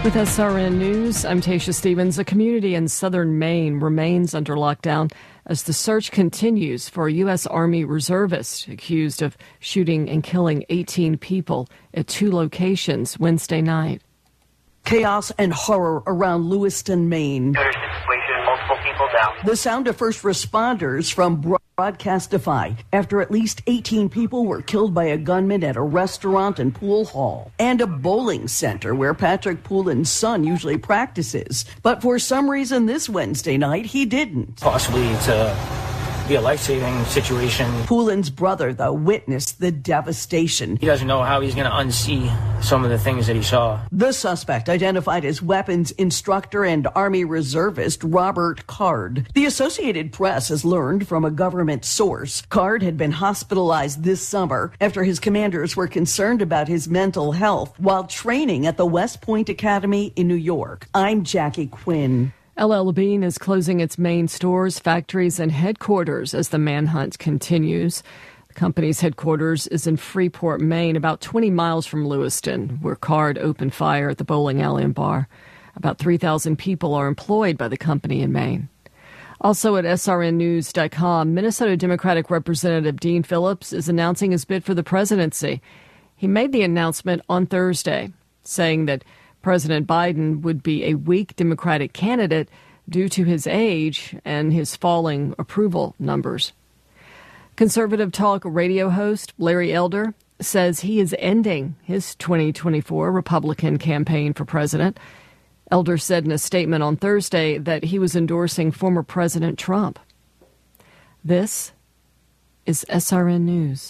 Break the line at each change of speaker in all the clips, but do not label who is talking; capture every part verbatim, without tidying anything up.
With S R N News, I'm Tasha Stevens. A community in southern Maine remains under lockdown as the search continues for a U S. Army reservist accused of shooting and killing eighteen people at two locations Wednesday night.
Chaos and horror around Lewiston, Maine.
Situation, multiple people down.
The sound of first responders from Broadcastify after at least eighteen people were killed by a gunman at a restaurant and pool hall and a bowling center where Patrick Poulin's son usually practices. But for some reason this Wednesday night, he didn't.
Possibly to be a life-saving situation.
Poulin's brother, though, witnessed the devastation.
He doesn't know how he's going to unsee some of the things that he saw.
The suspect, identified as weapons instructor and Army reservist Robert Card. The Associated Press has learned from a government source Card had been hospitalized this summer after his commanders were concerned about his mental health while training at the West Point Academy in New York. I'm Jackie Quinn.
L L. Bean is closing its main stores, factories, and headquarters as the manhunt continues. The company's headquarters is in Freeport, Maine, about twenty miles from Lewiston, where Card opened fire at the bowling alley and bar. About three thousand people are employed by the company in Maine. Also at S R N news dot com, Minnesota Democratic Representative Dean Phillips is announcing his bid for the presidency. He made the announcement on Thursday, saying that President Biden would be a weak Democratic candidate due to his age and his falling approval numbers. Conservative talk radio host Larry Elder says he is ending his twenty twenty-four Republican campaign for president. Elder said in a statement on Thursday that he was endorsing former President Trump. This is S R N News.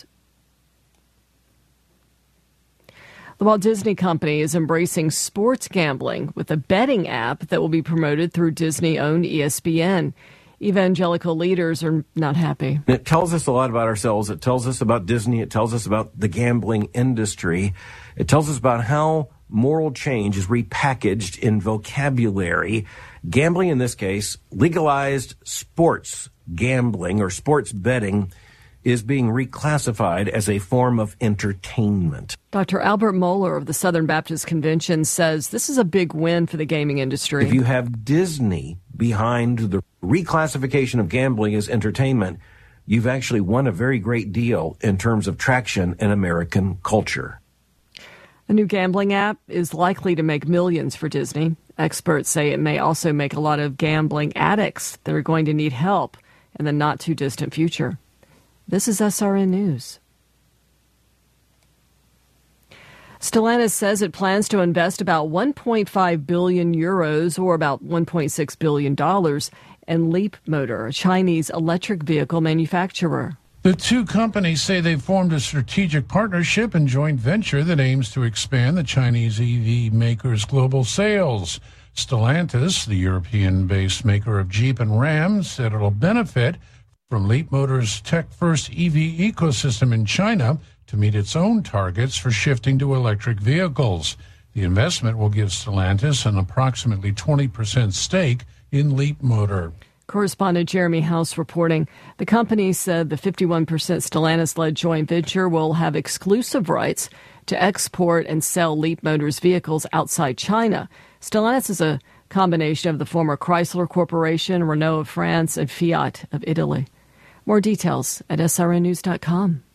The Walt Disney Company is embracing sports gambling with a betting app that will be promoted through Disney-owned E S P N. Evangelical leaders are not happy.
It tells us a lot about ourselves. It tells us about Disney. It tells us about the gambling industry. It tells us about how moral change is repackaged in vocabulary. Gambling, in this case, legalized sports gambling or sports betting, is being reclassified as a form of entertainment.
Doctor Albert Mohler of the Southern Baptist Convention says this is a big win for the gaming industry.
If you have Disney behind the reclassification of gambling as entertainment, you've actually won a very great deal in terms of traction in American culture.
The new gambling app is likely to make millions for Disney. Experts say it may also make a lot of gambling addicts that are going to need help in the not-too-distant future. This is S R N News. Stellantis says it plans to invest about one point five billion euros, or about one point six billion dollars, in Leapmotor, a Chinese electric vehicle manufacturer.
The two companies say they've formed a strategic partnership and joint venture that aims to expand the Chinese E V maker's global sales. Stellantis, the European-based maker of Jeep and Ram, said it'll benefit from Leapmotor's tech-first E V ecosystem in China to meet its own targets for shifting to electric vehicles. The investment will give Stellantis an approximately twenty percent stake in Leapmotor.
Correspondent Jeremy House reporting. The company said the fifty-one percent Stellantis-led joint venture will have exclusive rights to export and sell Leapmotor's vehicles outside China. Stellantis is a combination of the former Chrysler Corporation, Renault of France, and Fiat of Italy. More details at S R N news dot com.